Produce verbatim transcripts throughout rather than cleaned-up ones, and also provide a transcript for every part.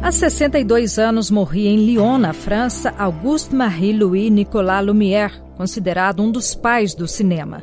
Há sessenta e dois anos morria em Lyon, na França, Auguste-Marie Louis Nicolas Lumière, considerado um dos pais do cinema.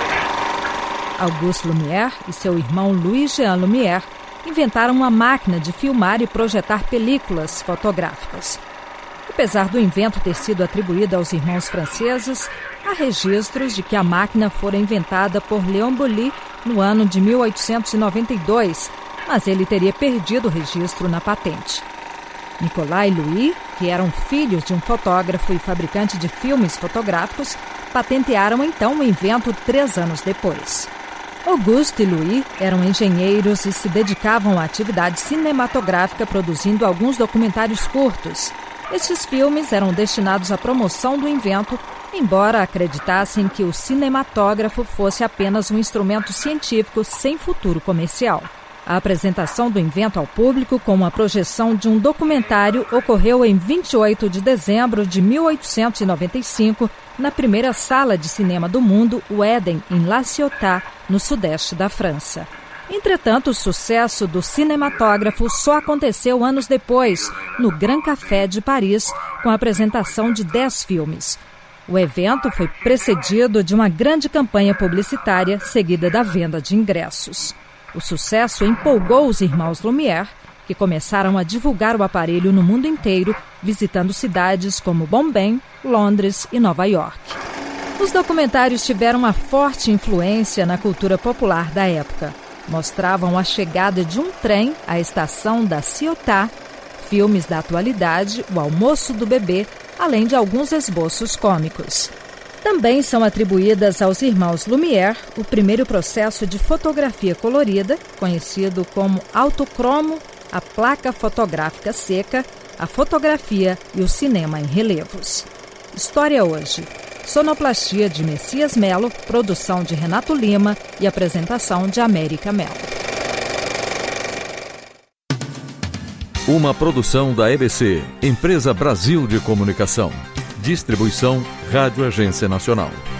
Auguste Lumière e seu irmão Louis-Jean Lumière inventaram uma máquina de filmar e projetar películas fotográficas. Apesar do invento ter sido atribuído aos irmãos franceses, há registros de que a máquina fora inventada por Léon Bully no ano de mil oitocentos e noventa e dois, mas ele teria perdido o registro na patente. Nicolas e Louis, que eram filhos de um fotógrafo e fabricante de filmes fotográficos, patentearam então o invento três anos depois. Auguste e Louis eram engenheiros e se dedicavam à atividade cinematográfica, produzindo alguns documentários curtos. Estes filmes eram destinados à promoção do invento, embora acreditassem que o cinematógrafo fosse apenas um instrumento científico sem futuro comercial. A apresentação do invento ao público com a projeção de um documentário ocorreu em vinte e oito de dezembro de mil oitocentos e noventa e cinco, na primeira sala de cinema do mundo, o Éden, em La Ciotat, no sudeste da França. Entretanto, o sucesso do cinematógrafo só aconteceu anos depois, no Grand Café de Paris, com a apresentação de dez filmes. O evento foi precedido de uma grande campanha publicitária, seguida da venda de ingressos. O sucesso empolgou os irmãos Lumière, que começaram a divulgar o aparelho no mundo inteiro, visitando cidades como Bombay, Londres e Nova York. Os documentários tiveram uma forte influência na cultura popular da época. Mostravam a chegada de um trem à estação da Ciotat, filmes da atualidade, o almoço do bebê, além de alguns esboços cômicos. Também são atribuídas aos irmãos Lumière o primeiro processo de fotografia colorida, conhecido como autocromo, a placa fotográfica seca, a fotografia e o cinema em relevos. História hoje. Sonoplastia de Messias Melo, produção de Renato Lima e apresentação de América Melo. Uma produção da E B C, Empresa Brasil de Comunicação. Distribuição Rádio Agência Nacional.